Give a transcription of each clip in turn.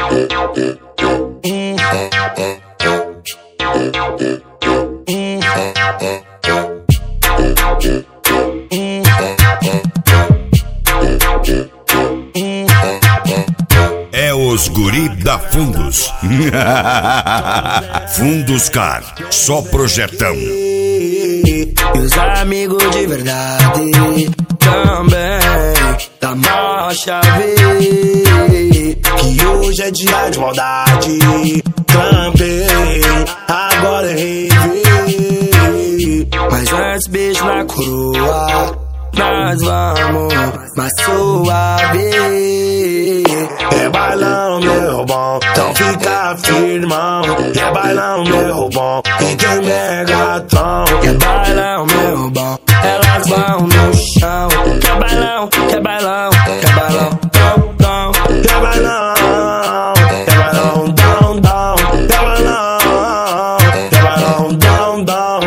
É os guri da Fundos. Fundos Car, só projetão. E os amigos de verdade também da marcha ver que hoje é dia de maldade. Trampei, agora é rever. Mas antes beijo na coroa, nós vamos mais suave. É bailão, meu bom, então fica firmão. É bailão, meu bom, e tem Megatron. É bailão, meu bom, elas vão no chão. Quer bailão, quer bailão, quer bailão, dom, dom. Quer bailão, dom, dom. Quer bailão, dom, dom.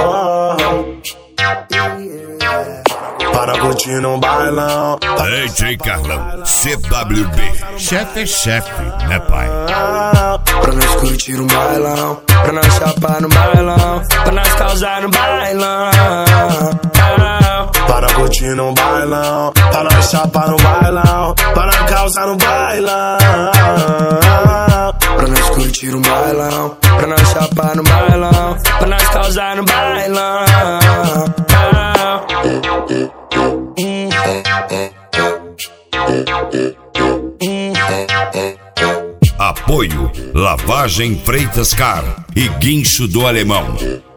Para curtir num bailão. DJ Carlão, CWB. Chefe é chefe, né, pai? Pra nós curtir um bailão, pra nós chapar no bailão, pra nós causar no bailão. Para curtir num bailão, pra nós chapar no bailão, pra nós causar no bailão. Pra nós curtir um bailão, pra nós chapar no bailão, pra nós causar no bailão. Apoio Lavagem Freitas Car e Guincho do Alemão.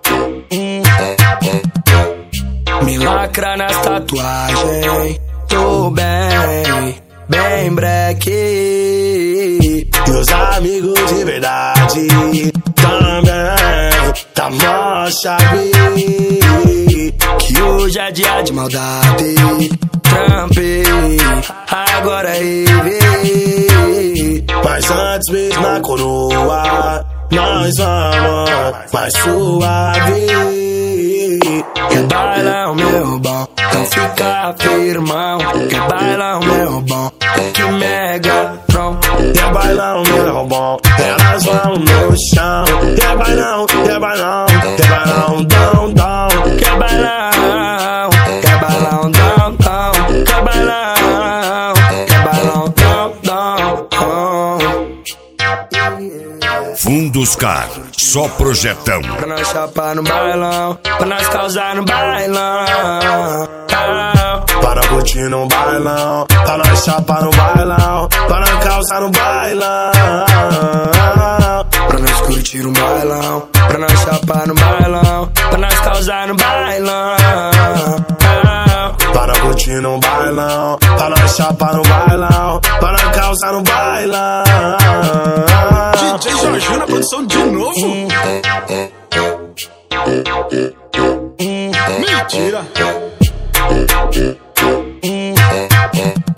Me lacra nas tatuagens, tô bem, bem breque. E os amigos de verdade também tá mó chave. Que hoje é dia de maldade. Trampei, agora é rever. Mas antes beijo na coroa, nós vamos mais suave. Quer bailão, meu bom, então fica firmão. Quer bailão, meu bom, que Megatron. Quer bailão, meu bom, elas vão no chão. Quer bailão, quer bailão, quer bailão, dom, dom. Quer bailão, dom, dom. Quer bailão, dom, dom. Fundos Car, só projetão. Pra nós chapar no bailão, pra nós causar no bailão. Para curtir no bailão, pra nós chapar no bailão, pra nós causar no bailão. Pra nós curtir um bailão, pra nós chapar no bailão, pra nós causar no bailão. Para curtir no bailão, pra nós chapar no bailão, pra nós causar no bailão. DJ Jorginho na produção de novo. Mentira.